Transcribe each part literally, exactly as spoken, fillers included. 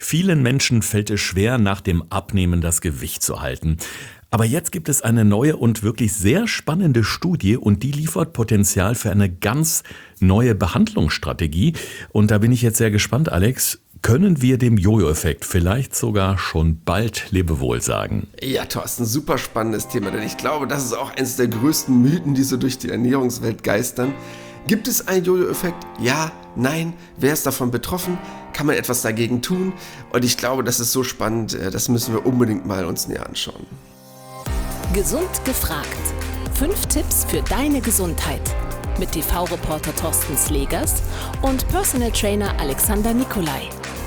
Vielen Menschen fällt es schwer, nach dem Abnehmen das Gewicht zu halten. Aber jetzt gibt es eine neue und wirklich sehr spannende Studie und die liefert Potenzial für eine ganz neue Behandlungsstrategie. Und da bin ich jetzt sehr gespannt, Alex. Können wir dem Jojo-Effekt vielleicht sogar schon bald Lebewohl sagen? Ja, Thorsten, super spannendes Thema, denn ich glaube, das ist auch eines der größten Mythen, die so durch die Ernährungswelt geistern. Gibt es einen Jojo-Effekt? Ja, nein. Wer ist davon betroffen? Kann man etwas dagegen tun? Und ich glaube, das ist so spannend, das müssen wir unbedingt mal uns näher anschauen. Gesund gefragt. Fünf Tipps für deine Gesundheit. Mit T V-Reporter Thorsten Slegers und Personal Trainer Alexander Nikolai.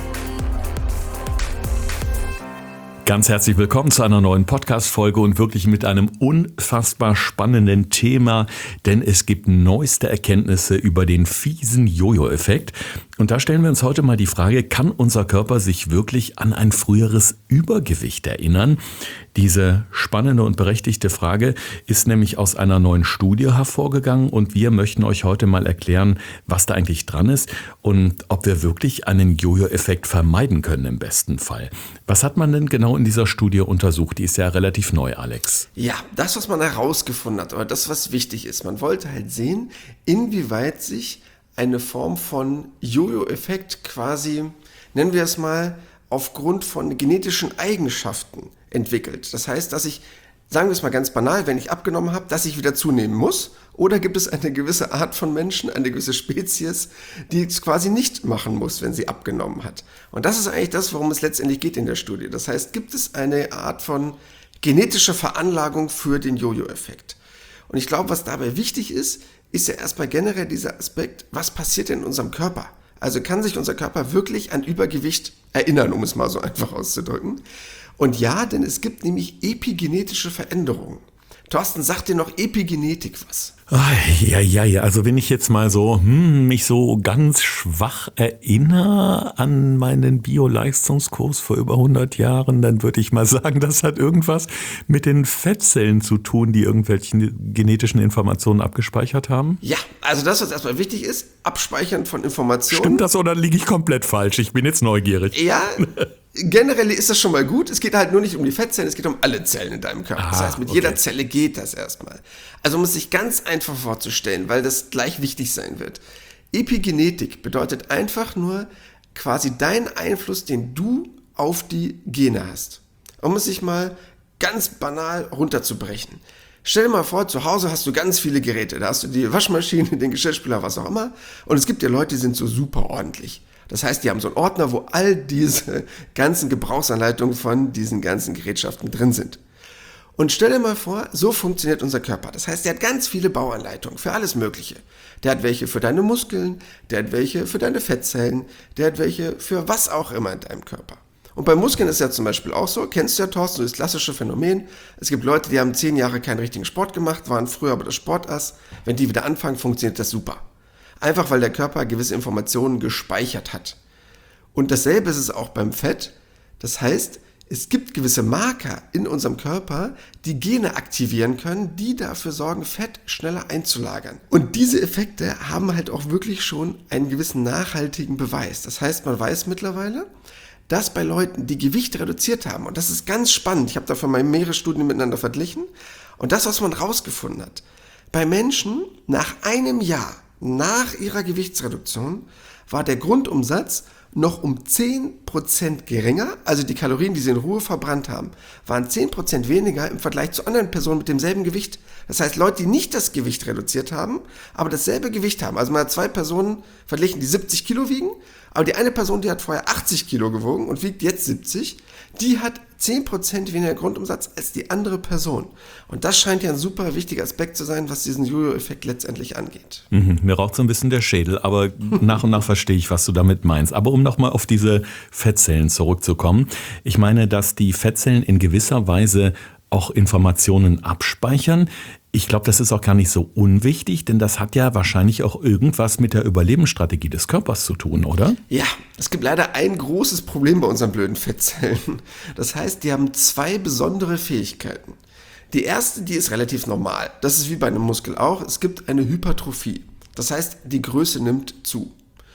Ganz herzlich willkommen zu einer neuen Podcast-Folge und wirklich mit einem unfassbar spannenden Thema, denn es gibt neueste Erkenntnisse über den fiesen Jojo-Effekt. Und da stellen wir uns heute mal die Frage, kann unser Körper sich wirklich an ein früheres Übergewicht erinnern? Diese spannende und berechtigte Frage ist nämlich aus einer neuen Studie hervorgegangen und wir möchten euch heute mal erklären, was da eigentlich dran ist und ob wir wirklich einen Jojo-Effekt vermeiden können im besten Fall. Was hat man denn genau in dieser Studie untersucht? Die ist ja relativ neu, Alex. Ja, das, was man herausgefunden hat, oder das, was wichtig ist, man wollte halt sehen, inwieweit sich eine Form von Jojo-Effekt quasi, nennen wir es mal, aufgrund von genetischen Eigenschaften entwickelt. Das heißt, dass ich, sagen wir es mal ganz banal, wenn ich abgenommen habe, dass ich wieder zunehmen muss, oder gibt es eine gewisse Art von Menschen, eine gewisse Spezies, die es quasi nicht machen muss, wenn sie abgenommen hat. Und das ist eigentlich das, worum es letztendlich geht in der Studie. Das heißt, gibt es eine Art von genetischer Veranlagung für den Jojo-Effekt. Und ich glaube, was dabei wichtig ist, ist ja erstmal generell dieser Aspekt, was passiert denn in unserem Körper? Also kann sich unser Körper wirklich an Übergewicht erinnern, um es mal so einfach auszudrücken. Und ja, denn es gibt nämlich epigenetische Veränderungen. Thorsten, sagt dir noch Epigenetik was? Ja, ja, ja. Also wenn ich jetzt mal so hm, mich so ganz schwach erinnere an meinen Bio-Leistungskurs vor über hundert Jahren, dann würde ich mal sagen, das hat irgendwas mit den Fettzellen zu tun, die irgendwelche genetischen Informationen abgespeichert haben. Ja, also das, was erstmal wichtig ist, Abspeichern von Informationen. Stimmt das oder liege ich komplett falsch? Ich bin jetzt neugierig. Ja, generell ist das schon mal gut. Es geht halt nur nicht um die Fettzellen, es geht um alle Zellen in deinem Körper. Ah, das heißt, mit okay. jeder Zelle geht das erstmal. Also um es sich ganz einfach vorzustellen, weil das gleich wichtig sein wird. Epigenetik bedeutet einfach nur quasi dein Einfluss, den du auf die Gene hast. Um es sich mal ganz banal runterzubrechen. Stell dir mal vor, zu Hause hast du ganz viele Geräte. Da hast du die Waschmaschine, den Geschirrspüler, was auch immer. Und es gibt ja Leute, die sind so super ordentlich. Das heißt, die haben so einen Ordner, wo all diese ganzen Gebrauchsanleitungen von diesen ganzen Gerätschaften drin sind. Und stell dir mal vor, so funktioniert unser Körper. Das heißt, der hat ganz viele Bauanleitungen für alles Mögliche. Der hat welche für deine Muskeln, der hat welche für deine Fettzellen, der hat welche für was auch immer in deinem Körper. Und bei Muskeln ist ja zum Beispiel auch so, kennst du ja, Thorsten, das klassische Phänomen. Es gibt Leute, die haben zehn Jahre keinen richtigen Sport gemacht, waren früher aber das Sportass. Wenn die wieder anfangen, funktioniert das super. Einfach weil der Körper gewisse Informationen gespeichert hat. Und dasselbe ist es auch beim Fett. Das heißt, es gibt gewisse Marker in unserem Körper, die Gene aktivieren können, die dafür sorgen, Fett schneller einzulagern. Und diese Effekte haben halt auch wirklich schon einen gewissen nachhaltigen Beweis. Das heißt, man weiß mittlerweile, dass bei Leuten, die Gewicht reduziert haben, und das ist ganz spannend, ich habe davon mal mehrere Studien miteinander verglichen, und das, was man rausgefunden hat, bei Menschen nach einem Jahr nach ihrer Gewichtsreduktion war der Grundumsatz noch um zehn Prozent geringer, also die Kalorien, die sie in Ruhe verbrannt haben, waren zehn Prozent weniger im Vergleich zu anderen Personen mit demselben Gewicht. Das heißt, Leute, die nicht das Gewicht reduziert haben, aber dasselbe Gewicht haben. Also man hat zwei Personen verglichen, die siebzig Kilo wiegen, aber die eine Person, die hat vorher achtzig Kilo gewogen und wiegt jetzt siebzig, die hat zehn Prozent weniger Grundumsatz als die andere Person. Und das scheint ja ein super wichtiger Aspekt zu sein, was diesen Jojo-Effekt letztendlich angeht. Mhm, mir raucht so ein bisschen der Schädel, aber nach und nach verstehe ich, was du damit meinst. Aber um nochmal auf diese Fettzellen zurückzukommen. Ich meine, dass die Fettzellen in gewisser Weise auch Informationen abspeichern. Ich glaube, das ist auch gar nicht so unwichtig, denn das hat ja wahrscheinlich auch irgendwas mit der Überlebensstrategie des Körpers zu tun, oder? Ja, es gibt leider ein großes Problem bei unseren blöden Fettzellen. Das heißt, die haben zwei besondere Fähigkeiten. Die erste, die ist relativ normal. Das ist wie bei einem Muskel auch. Es gibt eine Hypertrophie. Das heißt, die Größe nimmt zu.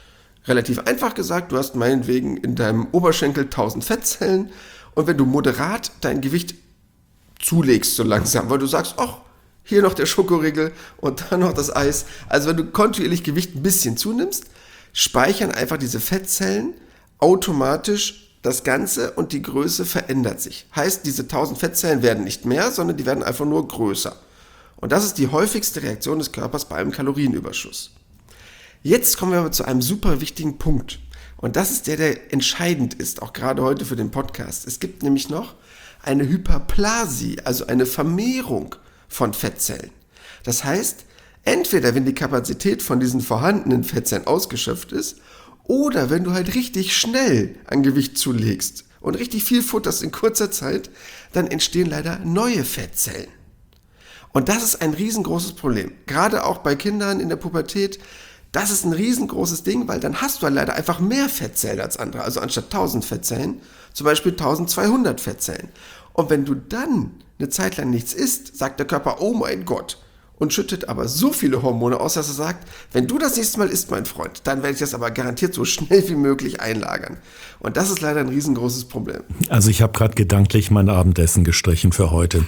Relativ einfach gesagt, du hast meinetwegen in deinem Oberschenkel tausend Fettzellen und wenn du moderat dein Gewicht zulegst so langsam, weil du sagst, ach, hier noch der Schokoriegel und dann noch das Eis. Also wenn du kontinuierlich Gewicht ein bisschen zunimmst, speichern einfach diese Fettzellen automatisch das Ganze und die Größe verändert sich. Heißt, diese tausend Fettzellen werden nicht mehr, sondern die werden einfach nur größer. Und das ist die häufigste Reaktion des Körpers bei einem Kalorienüberschuss. Jetzt kommen wir aber zu einem super wichtigen Punkt. Und das ist der, der entscheidend ist, auch gerade heute für den Podcast. Es gibt nämlich noch eine Hyperplasie, also eine Vermehrung von Fettzellen. Das heißt, entweder wenn die Kapazität von diesen vorhandenen Fettzellen ausgeschöpft ist oder wenn du halt richtig schnell an Gewicht zulegst und richtig viel futterst in kurzer Zeit, dann entstehen leider neue Fettzellen. Und das ist ein riesengroßes Problem. Gerade auch bei Kindern in der Pubertät, das ist ein riesengroßes Ding, weil dann hast du halt leider einfach mehr Fettzellen als andere. Also anstatt tausend Fettzellen, zum Beispiel eintausendzweihundert Fettzellen. Und wenn du dann eine Zeit lang nichts isst, sagt der Körper, oh mein Gott, und schüttet aber so viele Hormone aus, dass er sagt, wenn du das nächste Mal isst, mein Freund, dann werde ich das aber garantiert so schnell wie möglich einlagern. Und das ist leider ein riesengroßes Problem. Also ich habe gerade gedanklich mein Abendessen gestrichen für heute.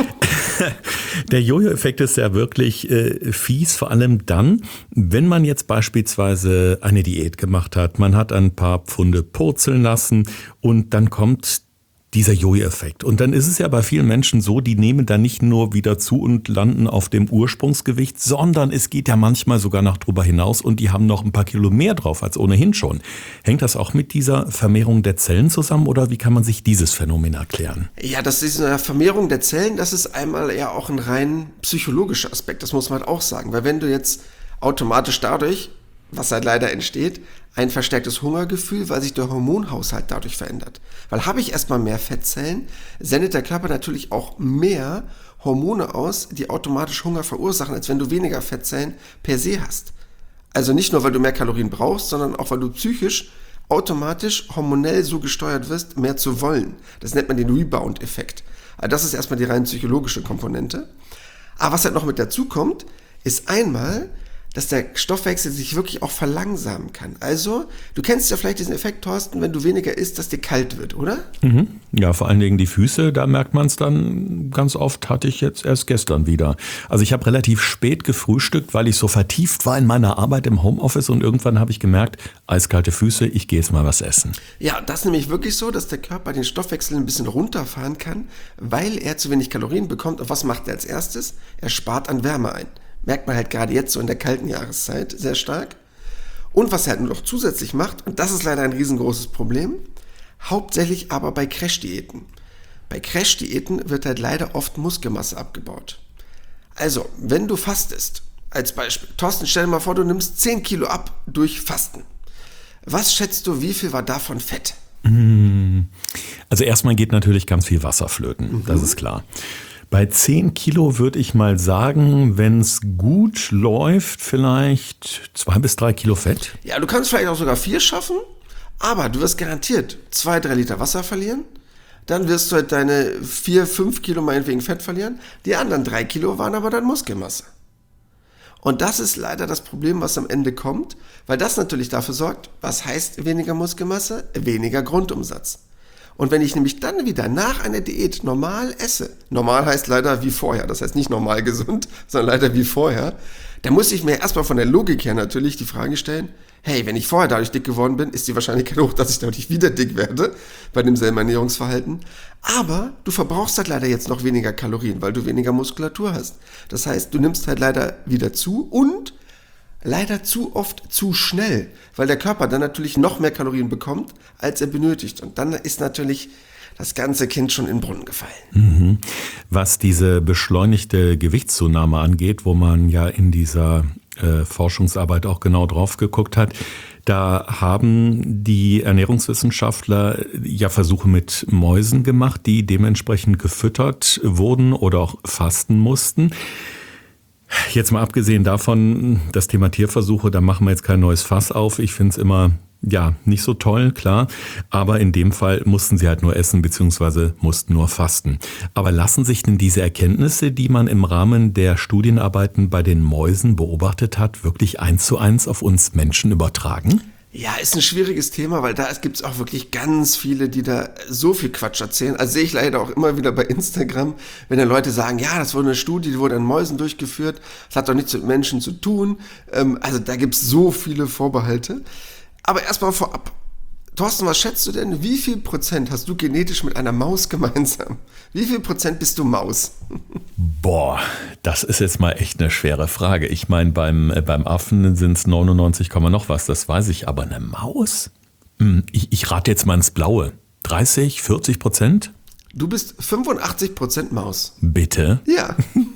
Der Jojo-Effekt ist ja wirklich äh, fies, vor allem dann, wenn man jetzt beispielsweise eine Diät gemacht hat, man hat ein paar Pfunde purzeln lassen und dann kommt dieser Jojo-Effekt. Und dann ist es ja bei vielen Menschen so, die nehmen dann nicht nur wieder zu und landen auf dem Ursprungsgewicht, sondern es geht ja manchmal sogar noch drüber hinaus und die haben noch ein paar Kilo mehr drauf als ohnehin schon. Hängt das auch mit dieser Vermehrung der Zellen zusammen oder wie kann man sich dieses Phänomen erklären? Ja, das ist eine Vermehrung der Zellen, das ist einmal ja auch ein rein psychologischer Aspekt, das muss man halt auch sagen. Weil wenn du jetzt automatisch dadurch, was halt leider entsteht, ein verstärktes Hungergefühl, weil sich der Hormonhaushalt dadurch verändert. Weil habe ich erstmal mehr Fettzellen, sendet der Körper natürlich auch mehr Hormone aus, die automatisch Hunger verursachen, als wenn du weniger Fettzellen per se hast. Also nicht nur, weil du mehr Kalorien brauchst, sondern auch, weil du psychisch automatisch hormonell so gesteuert wirst, mehr zu wollen. Das nennt man den Rebound-Effekt. Also das ist erstmal die rein psychologische Komponente. Aber was halt noch mit dazu kommt, ist einmal, dass der Stoffwechsel sich wirklich auch verlangsamen kann. Also, du kennst ja vielleicht diesen Effekt, Thorsten, wenn du weniger isst, dass dir kalt wird, oder? Mhm. Ja, vor allen Dingen die Füße, da merkt man es dann ganz oft, hatte ich jetzt erst gestern wieder. Also ich habe relativ spät gefrühstückt, weil ich so vertieft war in meiner Arbeit im Homeoffice und irgendwann habe ich gemerkt, eiskalte Füße, ich gehe jetzt mal was essen. Ja, das ist nämlich wirklich so, dass der Körper den Stoffwechsel ein bisschen runterfahren kann, weil er zu wenig Kalorien bekommt. Und was macht er als erstes? Er spart an Wärme ein. Merkt man halt gerade jetzt so in der kalten Jahreszeit sehr stark. Und was er halt noch zusätzlich macht, und das ist leider ein riesengroßes Problem, hauptsächlich aber bei Crash-Diäten. Bei Crash-Diäten wird halt leider oft Muskelmasse abgebaut. Also, wenn du fastest, als Beispiel, Thorsten, stell dir mal vor, du nimmst zehn Kilo ab durch Fasten. Was schätzt du, wie viel war davon Fett? Also erstmal geht natürlich ganz viel Wasser flöten, mhm. Das ist klar. Bei zehn Kilo würde ich mal sagen, wenn es gut läuft, vielleicht zwei bis drei Kilo Fett. Ja, du kannst vielleicht auch sogar vier schaffen, aber du wirst garantiert zwei, drei Liter Wasser verlieren. Dann wirst du halt deine vier, fünf Kilo meinetwegen Fett verlieren. Die anderen drei Kilo waren aber dann Muskelmasse. Und das ist leider das Problem, was am Ende kommt, weil das natürlich dafür sorgt, was heißt weniger Muskelmasse? Weniger Grundumsatz. Und wenn ich nämlich dann wieder nach einer Diät normal esse, normal heißt leider wie vorher, das heißt nicht normal gesund, sondern leider wie vorher, dann muss ich mir erstmal von der Logik her natürlich die Frage stellen, hey, wenn ich vorher dadurch dick geworden bin, ist die Wahrscheinlichkeit hoch, dass ich dadurch wieder dick werde, bei demselben Ernährungsverhalten. Aber du verbrauchst halt leider jetzt noch weniger Kalorien, weil du weniger Muskulatur hast. Das heißt, du nimmst halt leider wieder zu und leider zu oft zu schnell, weil der Körper dann natürlich noch mehr Kalorien bekommt, als er benötigt. Und dann ist natürlich das ganze Kind schon in den Brunnen gefallen. Mhm. Was diese beschleunigte Gewichtszunahme angeht, wo man ja in dieser äh, Forschungsarbeit auch genau drauf geguckt hat, da haben die Ernährungswissenschaftler ja Versuche mit Mäusen gemacht, die dementsprechend gefüttert wurden oder auch fasten mussten. Jetzt mal abgesehen davon, das Thema Tierversuche, da machen wir jetzt kein neues Fass auf. Ich finde es immer, ja, nicht so toll, klar. Aber in dem Fall mussten sie halt nur essen, beziehungsweise mussten nur fasten. Aber lassen sich denn diese Erkenntnisse, die man im Rahmen der Studienarbeiten bei den Mäusen beobachtet hat, wirklich eins zu eins auf uns Menschen übertragen? Ja, ist ein schwieriges Thema, weil da gibt es auch wirklich ganz viele, die da so viel Quatsch erzählen. Also sehe ich leider auch immer wieder bei Instagram, wenn da Leute sagen, ja, das wurde eine Studie, die wurde an Mäusen durchgeführt, das hat doch nichts mit Menschen zu tun. Ähm, also da gibt es so viele Vorbehalte. Aber erstmal vorab, Thorsten, was schätzt du denn, wie viel Prozent hast du genetisch mit einer Maus gemeinsam? Wie viel Prozent bist du Maus? Boah, das ist jetzt mal echt eine schwere Frage. Ich meine, beim, äh, beim Affen sind es neunundneunzig, noch was, das weiß ich. Aber eine Maus? Hm, ich, ich rate jetzt mal ins Blaue. dreißig, vierzig Prozent? Du bist fünfundachtzig Prozent Maus. Bitte? Ja,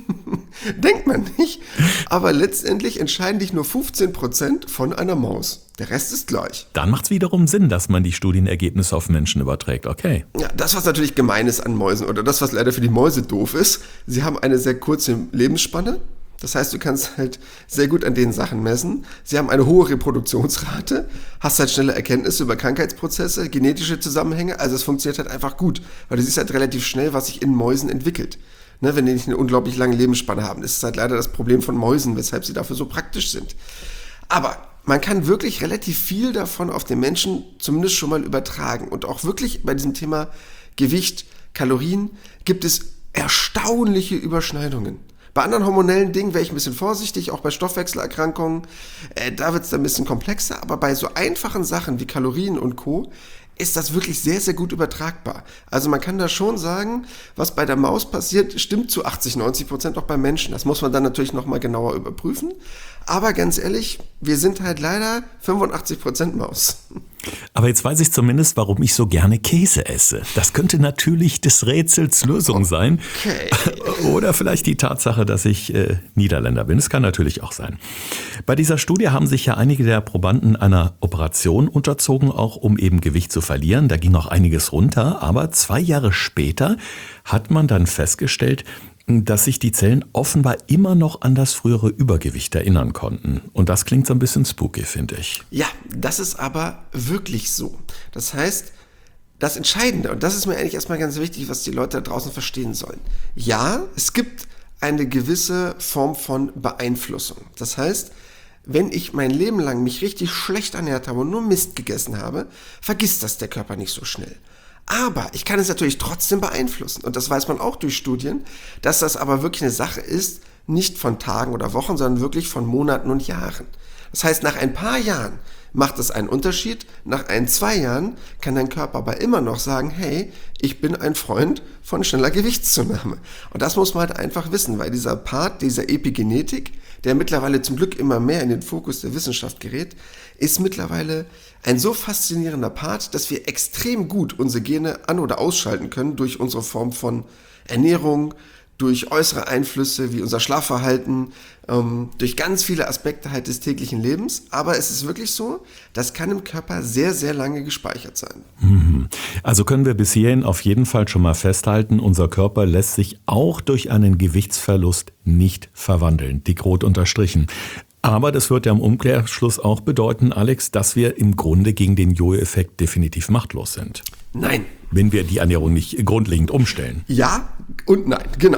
denkt man nicht. Aber letztendlich entscheiden dich nur fünfzehn Prozent von einer Maus. Der Rest ist gleich. Dann macht es wiederum Sinn, dass man die Studienergebnisse auf Menschen überträgt. Okay. Ja, das, was natürlich gemein ist an Mäusen oder das, was leider für die Mäuse doof ist, sie haben eine sehr kurze Lebensspanne. Das heißt, du kannst halt sehr gut an den Sachen messen. Sie haben eine hohe Reproduktionsrate, hast halt schnelle Erkenntnisse über Krankheitsprozesse, genetische Zusammenhänge. Also es funktioniert halt einfach gut, weil du siehst halt relativ schnell, was sich in Mäusen entwickelt. Ne, wenn die nicht eine unglaublich lange Lebensspanne haben. Das ist halt leider das Problem von Mäusen, weshalb sie dafür so praktisch sind. Aber man kann wirklich relativ viel davon auf den Menschen zumindest schon mal übertragen. Und auch wirklich bei diesem Thema Gewicht, Kalorien gibt es erstaunliche Überschneidungen. Bei anderen hormonellen Dingen wäre ich ein bisschen vorsichtig, auch bei Stoffwechselerkrankungen. Äh, da wird es dann ein bisschen komplexer, aber bei so einfachen Sachen wie Kalorien und Co. ist das wirklich sehr, sehr gut übertragbar. Also man kann da schon sagen, was bei der Maus passiert, stimmt zu achtzig, neunzig Prozent auch beim Menschen. Das muss man dann natürlich nochmal genauer überprüfen. Aber ganz ehrlich, wir sind halt leider fünfundachtzig Prozent Maus. Aber jetzt weiß ich zumindest, warum ich so gerne Käse esse. Das könnte natürlich des Rätsels Lösung sein. Okay. Oder vielleicht die Tatsache, dass ich äh, Niederländer bin. Das kann natürlich auch sein. Bei dieser Studie haben sich ja einige der Probanden einer Operation unterzogen, auch um eben Gewicht zu verlieren. Da ging auch einiges runter. Aber zwei Jahre später hat man dann festgestellt, dass sich die Zellen offenbar immer noch an das frühere Übergewicht erinnern konnten. Und das klingt so ein bisschen spooky, finde ich. Ja, das ist aber wirklich so. Das heißt, das Entscheidende, und das ist mir eigentlich erstmal ganz wichtig, was die Leute da draußen verstehen sollen. Ja, es gibt eine gewisse Form von Beeinflussung. Das heißt, wenn ich mein Leben lang mich richtig schlecht ernährt habe und nur Mist gegessen habe, vergisst das der Körper nicht so schnell. Aber ich kann es natürlich trotzdem beeinflussen. Und das weiß man auch durch Studien, dass das aber wirklich eine Sache ist, nicht von Tagen oder Wochen, sondern wirklich von Monaten und Jahren. Das heißt, nach ein paar Jahren macht es einen Unterschied. Nach ein, zwei Jahren kann dein Körper aber immer noch sagen, hey, ich bin ein Freund von schneller Gewichtszunahme. Und das muss man halt einfach wissen, weil dieser Part, dieser Epigenetik, der mittlerweile zum Glück immer mehr in den Fokus der Wissenschaft gerät, ist mittlerweile ein so faszinierender Part, dass wir extrem gut unsere Gene an- oder ausschalten können durch unsere Form von Ernährung, durch äußere Einflüsse wie unser Schlafverhalten, ähm, durch ganz viele Aspekte halt des täglichen Lebens. Aber es ist wirklich so, das kann im Körper sehr, sehr lange gespeichert sein. Also können wir bis hierhin auf jeden Fall schon mal festhalten, unser Körper lässt sich auch durch einen Gewichtsverlust nicht verwandeln. Dick rot unterstrichen. Aber das wird ja im Umkehrschluss auch bedeuten, Alex, dass wir im Grunde gegen den Jojo-Effekt definitiv machtlos sind. Nein. Wenn wir die Ernährung nicht grundlegend umstellen. Ja und nein, genau.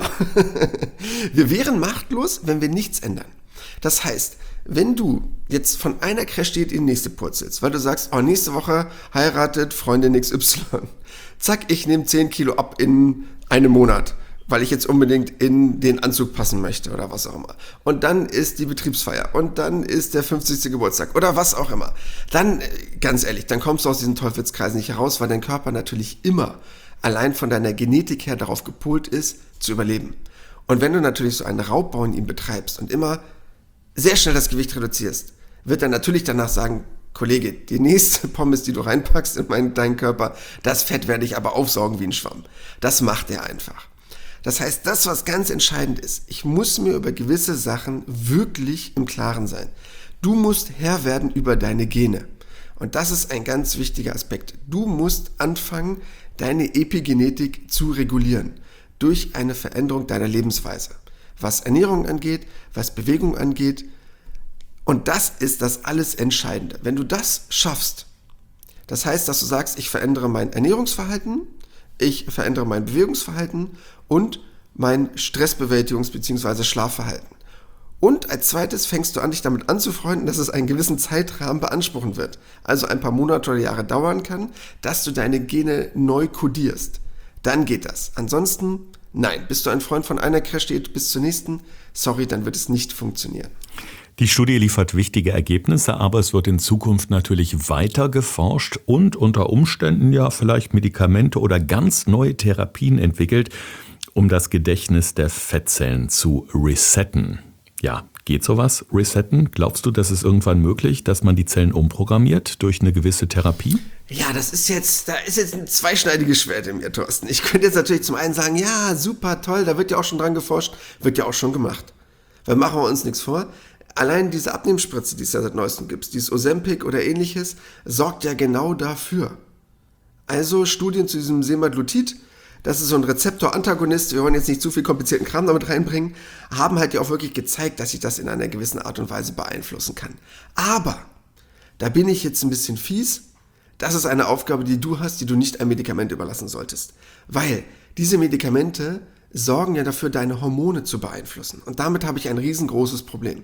Wir wären machtlos, wenn wir nichts ändern. Das heißt, wenn du jetzt von einer Crash-Diät in die nächste purzelst, weil du sagst, oh, nächste Woche heiratet Freundin X Y. Zack, ich nehme zehn Kilo ab in einem Monat, weil ich jetzt unbedingt in den Anzug passen möchte oder was auch immer. Und dann ist die Betriebsfeier und dann ist der fünfzigste Geburtstag oder was auch immer. Dann, ganz ehrlich, dann kommst du aus diesen Teufelskreisen nicht heraus, weil dein Körper natürlich immer allein von deiner Genetik her darauf gepolt ist, zu überleben. Und wenn du natürlich so einen Raubbau in ihm betreibst und immer sehr schnell das Gewicht reduzierst, wird er natürlich danach sagen, Kollege, die nächste Pommes, die du reinpackst in meinen, deinen Körper, das Fett werde ich aber aufsaugen wie ein Schwamm. Das macht er einfach. Das heißt, das, was ganz entscheidend ist, ich muss mir über gewisse Sachen wirklich im Klaren sein. Du musst Herr werden über deine Gene. Und das ist ein ganz wichtiger Aspekt. Du musst anfangen, deine Epigenetik zu regulieren durch eine Veränderung deiner Lebensweise. Was Ernährung angeht, was Bewegung angeht. Und das ist das alles Entscheidende. Wenn du das schaffst, das heißt, dass du sagst, ich verändere mein Ernährungsverhalten, ich verändere mein Bewegungsverhalten und mein Stressbewältigungs- bzw. Schlafverhalten. Und als zweites fängst du an, dich damit anzufreunden, dass es einen gewissen Zeitrahmen beanspruchen wird. Also ein paar Monate oder Jahre dauern kann, dass du deine Gene neu kodierst. Dann geht das. Ansonsten, nein. Bist du ein Freund von einer Crash-Diät bis zur nächsten? Sorry, dann wird es nicht funktionieren. Die Studie liefert wichtige Ergebnisse, aber es wird in Zukunft natürlich weiter geforscht und unter Umständen ja vielleicht Medikamente oder ganz neue Therapien entwickelt, um das Gedächtnis der Fettzellen zu resetten. Ja, geht sowas, resetten? Glaubst du, das ist irgendwann möglich, dass man die Zellen umprogrammiert durch eine gewisse Therapie? Ja, das ist jetzt, da ist jetzt ein zweischneidiges Schwert in mir, Thorsten. Ich könnte jetzt natürlich zum einen sagen, ja, super, toll, da wird ja auch schon dran geforscht, wird ja auch schon gemacht. Weil machen wir uns nichts vor. Allein diese Abnehmspritze, die es ja seit neuestem gibt, dieses Ozempic oder ähnliches, sorgt ja genau dafür. Also Studien zu diesem Semaglutid, das ist so ein Rezeptor-Antagonist, wir wollen jetzt nicht zu viel komplizierten Kram damit reinbringen, haben halt ja auch wirklich gezeigt, dass sich das in einer gewissen Art und Weise beeinflussen kann. Aber, da bin ich jetzt ein bisschen fies, das ist eine Aufgabe, die du hast, die du nicht einem Medikament überlassen solltest. Weil diese Medikamente sorgen ja dafür, deine Hormone zu beeinflussen. Und damit habe ich ein riesengroßes Problem.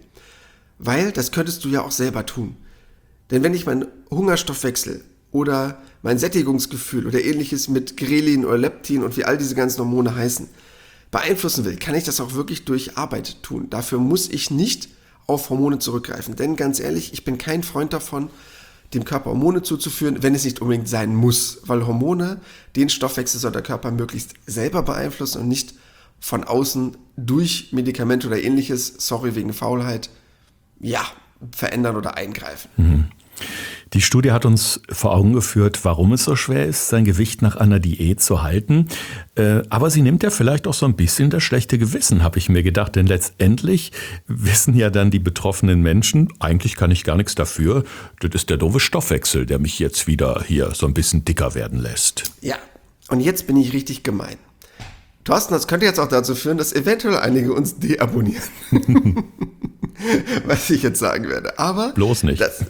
Weil das könntest du ja auch selber tun. Denn wenn ich meinen Hungerstoffwechsel oder mein Sättigungsgefühl oder ähnliches mit Grelin oder Leptin und wie all diese ganzen Hormone heißen, beeinflussen will, kann ich das auch wirklich durch Arbeit tun. Dafür muss ich nicht auf Hormone zurückgreifen. Denn ganz ehrlich, ich bin kein Freund davon, dem Körper Hormone zuzuführen, wenn es nicht unbedingt sein muss. Weil Hormone, den Stoffwechsel soll der Körper möglichst selber beeinflussen und nicht von außen durch Medikamente oder ähnliches, sorry wegen Faulheit, ja, verändern oder eingreifen. Mhm. Die Studie hat uns vor Augen geführt, warum es so schwer ist, sein Gewicht nach einer Diät zu halten. Äh, aber sie nimmt ja vielleicht auch so ein bisschen das schlechte Gewissen, habe ich mir gedacht. Denn letztendlich wissen ja dann die betroffenen Menschen, eigentlich kann ich gar nichts dafür. Das ist der doofe Stoffwechsel, der mich jetzt wieder hier so ein bisschen dicker werden lässt. Ja, und jetzt bin ich richtig gemein. Thorsten, das könnte jetzt auch dazu führen, dass eventuell einige uns deabonnieren. Was ich jetzt sagen werde. Aber bloß nicht. Das,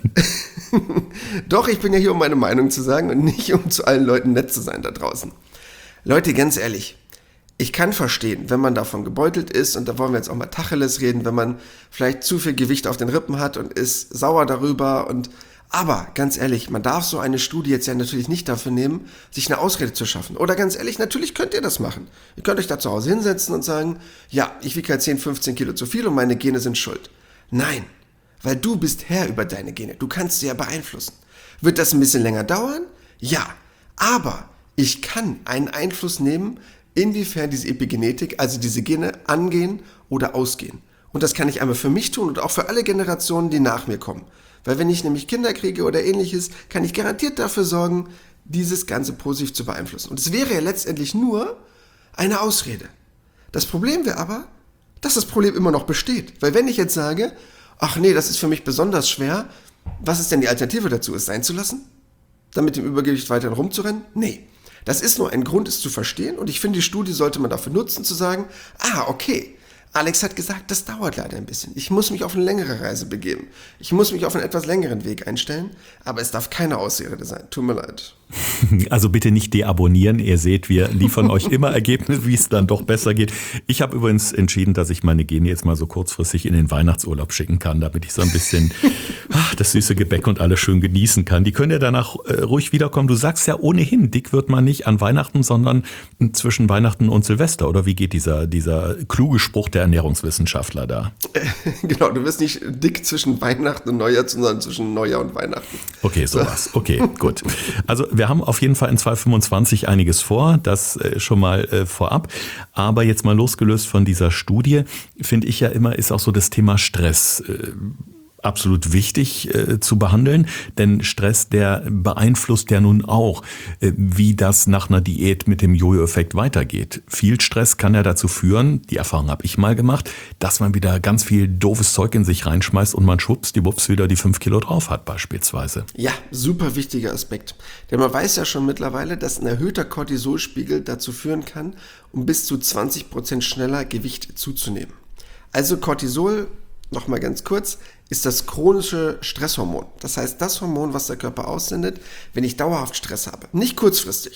doch, ich bin ja hier, um meine Meinung zu sagen und nicht, um zu allen Leuten nett zu sein da draußen. Leute, ganz ehrlich, ich kann verstehen, wenn man davon gebeutelt ist, und da wollen wir jetzt auch mal Tacheles reden, wenn man vielleicht zu viel Gewicht auf den Rippen hat und ist sauer darüber. Und aber ganz ehrlich, man darf so eine Studie jetzt ja natürlich nicht dafür nehmen, sich eine Ausrede zu schaffen. Oder ganz ehrlich, natürlich könnt ihr das machen. Ihr könnt euch da zu Hause hinsetzen und sagen, ja, ich wiege halt zehn, fünfzehn Kilo zu viel und meine Gene sind schuld. Nein, weil du bist Herr über deine Gene. Du kannst sie ja beeinflussen. Wird das ein bisschen länger dauern? Ja, aber ich kann einen Einfluss nehmen, inwiefern diese Epigenetik, also diese Gene, angehen oder ausgehen. Und das kann ich einmal für mich tun und auch für alle Generationen, die nach mir kommen. Weil wenn ich nämlich Kinder kriege oder ähnliches, kann ich garantiert dafür sorgen, dieses Ganze positiv zu beeinflussen. Und es wäre ja letztendlich nur eine Ausrede. Das Problem wäre aber, dass das Problem immer noch besteht. Weil wenn ich jetzt sage, ach nee, das ist für mich besonders schwer, was ist denn die Alternative dazu, es sein zu lassen? Dann mit dem Übergewicht weiterhin rumzurennen? Nee. Das ist nur ein Grund, es zu verstehen. Und ich finde, die Studie sollte man dafür nutzen, zu sagen, ah, okay, Alex hat gesagt, das dauert leider ein bisschen. Ich muss mich auf eine längere Reise begeben. Ich muss mich auf einen etwas längeren Weg einstellen. Aber es darf keine Ausrede sein. Tut mir leid. Also bitte nicht deabonnieren. Ihr seht, wir liefern euch immer Ergebnisse, wie es dann doch besser geht. Ich habe übrigens entschieden, dass ich meine Gene jetzt mal so kurzfristig in den Weihnachtsurlaub schicken kann, damit ich so ein bisschen ach, das süße Gebäck und alles schön genießen kann. Die können ja danach äh, ruhig wiederkommen. Du sagst ja ohnehin, dick wird man nicht an Weihnachten, sondern zwischen Weihnachten und Silvester. Oder wie geht dieser, dieser kluge Spruch der Ernährungswissenschaftler da? Genau, du wirst nicht dick zwischen Weihnachten und Neujahr, sondern zwischen Neujahr und Weihnachten. Okay, sowas. Okay, gut. Also wir haben auf jeden Fall in zwanzig fünfundzwanzig einiges vor, das äh, schon mal äh, vorab. Aber jetzt mal losgelöst von dieser Studie, finde ich ja immer, ist auch so das Thema Stress äh, absolut wichtig äh, zu behandeln, denn Stress, der beeinflusst ja nun auch, äh, wie das nach einer Diät mit dem Jojo-Effekt weitergeht. Viel Stress kann ja dazu führen, die Erfahrung habe ich mal gemacht, dass man wieder ganz viel doofes Zeug in sich reinschmeißt und man schwuppsdiwupps wieder die fünf Kilo drauf hat beispielsweise. Ja, super wichtiger Aspekt. Denn man weiß ja schon mittlerweile, dass ein erhöhter Cortisolspiegel dazu führen kann, um bis zu zwanzig Prozent schneller Gewicht zuzunehmen. Also Cortisol, nochmal ganz kurz, ist das chronische Stresshormon. Das heißt, das Hormon, was der Körper aussendet, wenn ich dauerhaft Stress habe. Nicht kurzfristig.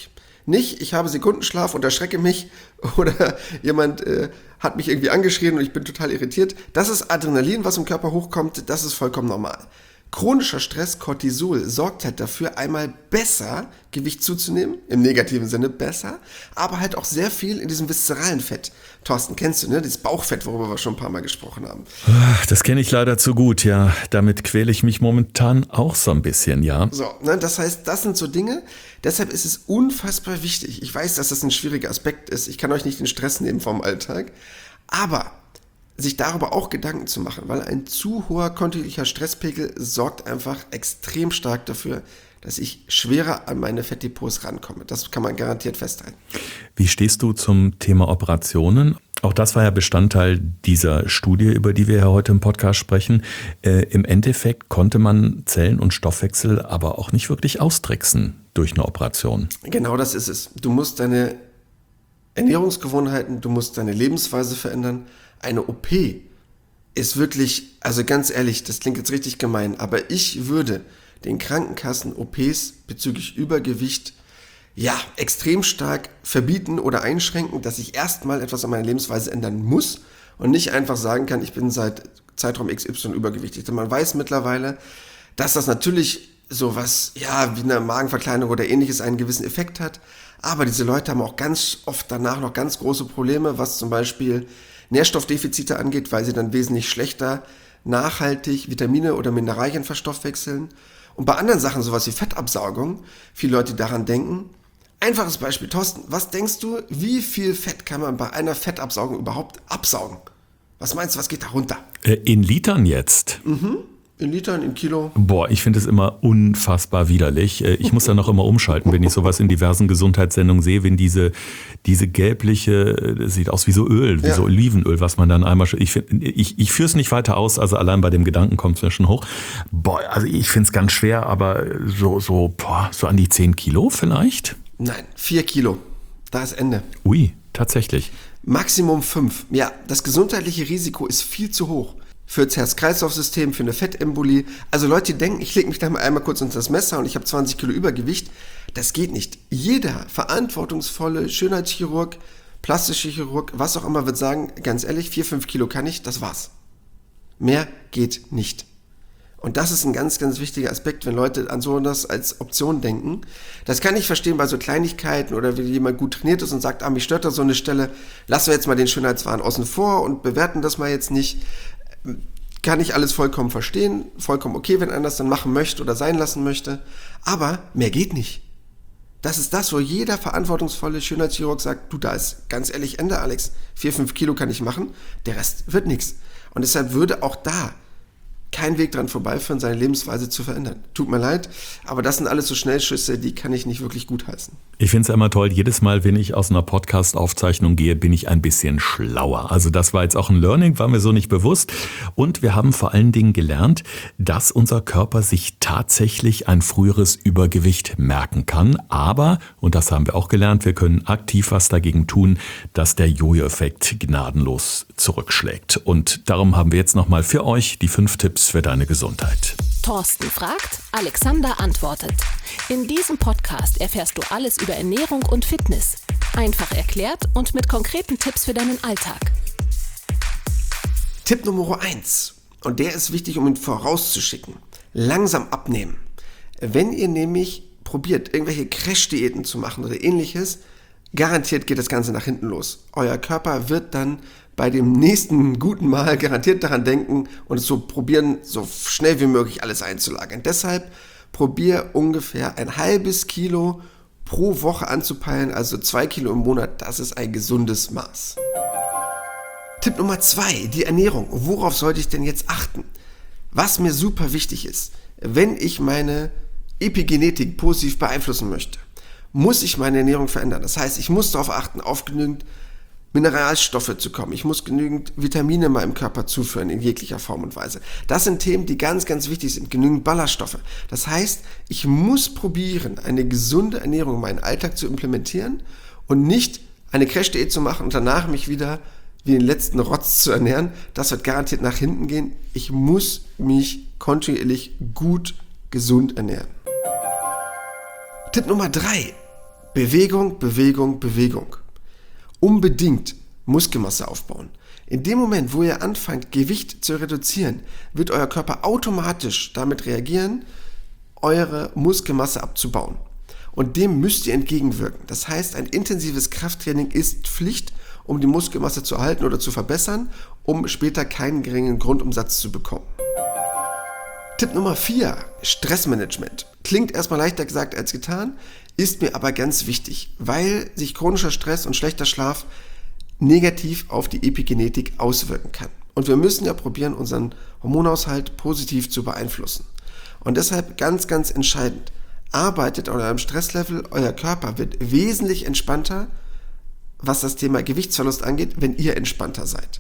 Nicht, ich habe Sekundenschlaf und erschrecke mich oder jemand äh, hat mich irgendwie angeschrien und ich bin total irritiert. Das ist Adrenalin, was im Körper hochkommt, das ist vollkommen normal. Chronischer Stress, Cortisol, sorgt halt dafür, einmal besser Gewicht zuzunehmen, im negativen Sinne besser, aber halt auch sehr viel in diesem viszeralen Fett. Thorsten, kennst du, ne? Dieses Bauchfett, worüber wir schon ein paar Mal gesprochen haben. Das kenne ich leider zu gut, ja. Damit quäle ich mich momentan auch so ein bisschen, ja. So, ne? Das heißt, das sind so Dinge, deshalb ist es unfassbar wichtig. Ich weiß, dass das ein schwieriger Aspekt ist. Ich kann euch nicht den Stress nehmen vom Alltag, aber sich darüber auch Gedanken zu machen, weil ein zu hoher kontinuierlicher Stresspegel sorgt einfach extrem stark dafür, dass ich schwerer an meine Fettdepots rankomme. Das kann man garantiert festhalten. Wie stehst du zum Thema Operationen? Auch das war ja Bestandteil dieser Studie, über die wir ja heute im Podcast sprechen. Äh, im Endeffekt konnte man Zellen- und Stoffwechsel aber auch nicht wirklich austricksen durch eine Operation. Genau das ist es. Du musst deine Ernährungsgewohnheiten, du musst deine Lebensweise verändern. Eine O P ist wirklich, also ganz ehrlich, das klingt jetzt richtig gemein, aber ich würde den Krankenkassen O Ps bezüglich Übergewicht ja extrem stark verbieten oder einschränken, dass ich erstmal etwas an meiner Lebensweise ändern muss und nicht einfach sagen kann, ich bin seit Zeitraum X Y übergewichtig. Denn man weiß mittlerweile, dass das natürlich sowas, ja, wie eine Magenverkleinerung oder ähnliches einen gewissen Effekt hat, aber diese Leute haben auch ganz oft danach noch ganz große Probleme, was zum Beispiel Nährstoffdefizite angeht, weil sie dann wesentlich schlechter nachhaltig Vitamine oder Mineralien verstoffwechseln. Und bei anderen Sachen, sowas wie Fettabsaugung, viele Leute daran denken. Einfaches Beispiel, Thorsten, was denkst du, wie viel Fett kann man bei einer Fettabsaugung überhaupt absaugen? Was meinst du, was geht da runter? Äh, in Litern jetzt? Mhm. In Litern, in Kilo. Boah, ich finde es immer unfassbar widerlich. Ich muss dann auch immer umschalten, wenn ich sowas in diversen Gesundheitssendungen sehe, wenn diese, diese gelbliche, das sieht aus wie so Öl, wie ja. so Olivenöl, was man dann einmal, ich, find, ich, ich führe es nicht weiter aus, also allein bei dem Gedanken kommt es mir schon hoch. Boah, also ich finde es ganz schwer, aber so, so, boah, so an die zehn Kilo vielleicht? Nein, vier Kilo. Da ist Ende. Ui, tatsächlich. Maximum fünf. Ja, das gesundheitliche Risiko ist viel zu hoch. Für das Herz-Kreislauf-System, für eine Fettembolie. Also Leute, die denken, ich lege mich da mal einmal kurz unter das Messer und ich habe zwanzig Kilo Übergewicht. Das geht nicht. Jeder verantwortungsvolle Schönheitschirurg, plastische Chirurg, was auch immer, wird sagen, ganz ehrlich, vier, fünf Kilo kann ich, das war's. Mehr geht nicht. Und das ist ein ganz, ganz wichtiger Aspekt, wenn Leute an so etwas als Option denken. Das kann ich verstehen bei so Kleinigkeiten oder wenn jemand gut trainiert ist und sagt, ah, mich stört da so eine Stelle, lassen wir jetzt mal den Schönheitswahn außen vor und bewerten das mal jetzt nicht. Kann ich alles vollkommen verstehen, vollkommen okay, wenn einer das dann machen möchte oder sein lassen möchte, aber mehr geht nicht. Das ist das, wo jeder verantwortungsvolle Schönheitschirurg sagt, du, da ist ganz ehrlich Ende, Alex, vier, fünf Kilo kann ich machen, der Rest wird nichts. Und deshalb würde auch da kein Weg dran vorbeiführen, seine Lebensweise zu verändern. Tut mir leid, aber das sind alles so Schnellschüsse, die kann ich nicht wirklich gutheißen. Ich finde es immer toll, jedes Mal, wenn ich aus einer Podcast-Aufzeichnung gehe, bin ich ein bisschen schlauer. Also das war jetzt auch ein Learning, war mir so nicht bewusst. Und wir haben vor allen Dingen gelernt, dass unser Körper sich tatsächlich ein früheres Übergewicht merken kann. Aber, und das haben wir auch gelernt, wir können aktiv was dagegen tun, dass der Jojo-Effekt gnadenlos zurückschlägt. Und darum haben wir jetzt nochmal für euch die fünf Tipps für deine Gesundheit. Thorsten fragt, Alexander antwortet. In diesem Podcast erfährst du alles über Ernährung und Fitness. Einfach erklärt und mit konkreten Tipps für deinen Alltag. Tipp Nummer eins. Und der ist wichtig, um ihn vorauszuschicken. Langsam abnehmen. Wenn ihr nämlich probiert, irgendwelche Crash-Diäten zu machen oder ähnliches, garantiert geht das Ganze nach hinten los. Euer Körper wird dann bei dem nächsten guten Mal garantiert daran denken und es so probieren, so schnell wie möglich alles einzulagern. Deshalb probier ungefähr ein halbes Kilo pro Woche anzupeilen, also zwei Kilo im Monat. Das ist ein gesundes Maß. Tipp Nummer zwei, die Ernährung. Worauf sollte ich denn jetzt achten? Was mir super wichtig ist, wenn ich meine Epigenetik positiv beeinflussen möchte, muss ich meine Ernährung verändern. Das heißt, ich muss darauf achten, auf genügend Mineralstoffe zu kommen. Ich muss genügend Vitamine meinem Körper zuführen in jeglicher Form und Weise. Das sind Themen, die ganz, ganz wichtig sind. Genügend Ballaststoffe. Das heißt, ich muss probieren, eine gesunde Ernährung in meinen Alltag zu implementieren und nicht eine Crash-Diät zu machen und danach mich wieder wie den letzten Rotz zu ernähren. Das wird garantiert nach hinten gehen. Ich muss mich kontinuierlich gut gesund ernähren. Tipp Nummer drei. Bewegung, Bewegung, Bewegung. Unbedingt Muskelmasse aufbauen. In dem Moment, wo ihr anfangt, Gewicht zu reduzieren, wird euer Körper automatisch damit reagieren, eure Muskelmasse abzubauen. Und dem müsst ihr entgegenwirken. Das heißt, ein intensives Krafttraining ist Pflicht, um die Muskelmasse zu erhalten oder zu verbessern, um später keinen geringen Grundumsatz zu bekommen. Tipp Nummer vier, Stressmanagement. Klingt erstmal leichter gesagt als getan, ist mir aber ganz wichtig, weil sich chronischer Stress und schlechter Schlaf negativ auf die Epigenetik auswirken kann. Und wir müssen ja probieren, unseren Hormonhaushalt positiv zu beeinflussen. Und deshalb ganz, ganz entscheidend, arbeitet an eurem Stresslevel, euer Körper wird wesentlich entspannter, was das Thema Gewichtsverlust angeht, wenn ihr entspannter seid.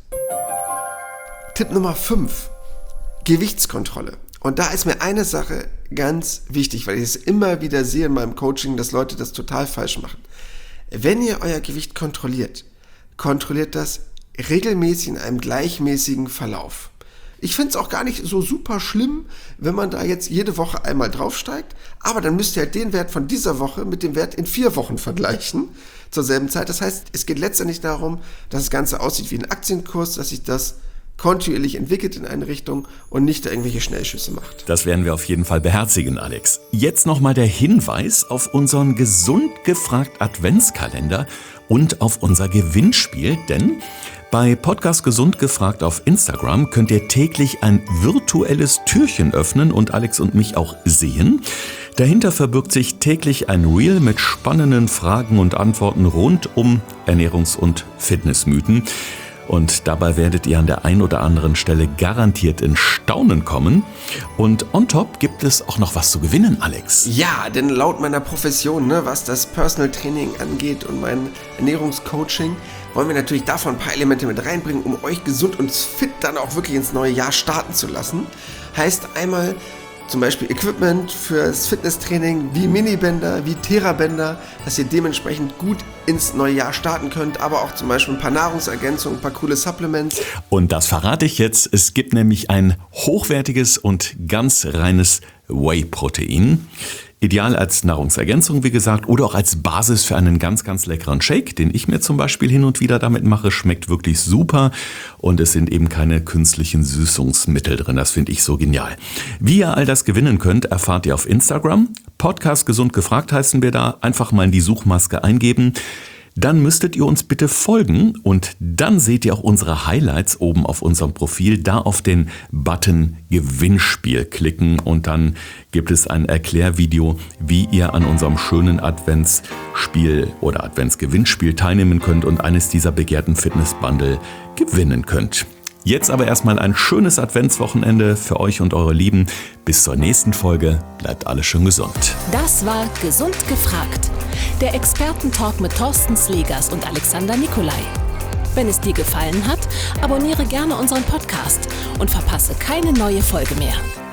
Tipp Nummer fünf, Gewichtskontrolle. Und da ist mir eine Sache ganz wichtig, weil ich es immer wieder sehe in meinem Coaching, dass Leute das total falsch machen. Wenn ihr euer Gewicht kontrolliert, kontrolliert das regelmäßig in einem gleichmäßigen Verlauf. Ich finde es auch gar nicht so super schlimm, wenn man da jetzt jede Woche einmal draufsteigt, aber dann müsst ihr halt den Wert von dieser Woche mit dem Wert in vier Wochen vergleichen zur selben Zeit. Das heißt, es geht letztendlich darum, dass das Ganze aussieht wie ein Aktienkurs, dass sich das kontinuierlich entwickelt in eine Richtung und nicht da irgendwelche Schnellschüsse macht. Das werden wir auf jeden Fall beherzigen, Alex. Jetzt nochmal der Hinweis auf unseren gesund gefragt Adventskalender und auf unser Gewinnspiel, denn bei Podcast Gesund gefragt auf Instagram könnt ihr täglich ein virtuelles Türchen öffnen und Alex und mich auch sehen. Dahinter verbirgt sich täglich ein Reel mit spannenden Fragen und Antworten rund um Ernährungs- und Fitnessmythen. Und dabei werdet ihr an der einen oder anderen Stelle garantiert in Staunen kommen. Und on top gibt es auch noch was zu gewinnen, Alex. Ja, denn laut meiner Profession, ne, was das Personal Training angeht und mein Ernährungscoaching, wollen wir natürlich davon ein paar Elemente mit reinbringen, um euch gesund und fit dann auch wirklich ins neue Jahr starten zu lassen. Heißt einmal zum Beispiel Equipment fürs Fitnesstraining wie Minibänder, wie Therabänder, dass ihr dementsprechend gut ins neue Jahr starten könnt, aber auch zum Beispiel ein paar Nahrungsergänzungen, ein paar coole Supplements. Und das verrate ich jetzt. Es gibt nämlich ein hochwertiges und ganz reines Whey-Protein. Ideal als Nahrungsergänzung, wie gesagt, oder auch als Basis für einen ganz, ganz leckeren Shake, den ich mir zum Beispiel hin und wieder damit mache. Schmeckt wirklich super und es sind eben keine künstlichen Süßungsmittel drin. Das finde ich so genial. Wie ihr all das gewinnen könnt, erfahrt ihr auf Instagram. Podcast Gesund gefragt heißen wir da. Einfach mal in die Suchmaske eingeben. Dann müsstet ihr uns bitte folgen und dann seht ihr auch unsere Highlights oben auf unserem Profil. Da auf den Button Gewinnspiel klicken und dann gibt es ein Erklärvideo, wie ihr an unserem schönen Adventsspiel oder Adventsgewinnspiel teilnehmen könnt und eines dieser begehrten Fitnessbundle gewinnen könnt. Jetzt aber erstmal ein schönes Adventswochenende für euch und eure Lieben. Bis zur nächsten Folge. Bleibt alle schön gesund. Das war Gesund gefragt. Der Expertentalk mit Thorsten Slegers und Alexander Nikolai. Wenn es dir gefallen hat, abonniere gerne unseren Podcast und verpasse keine neue Folge mehr.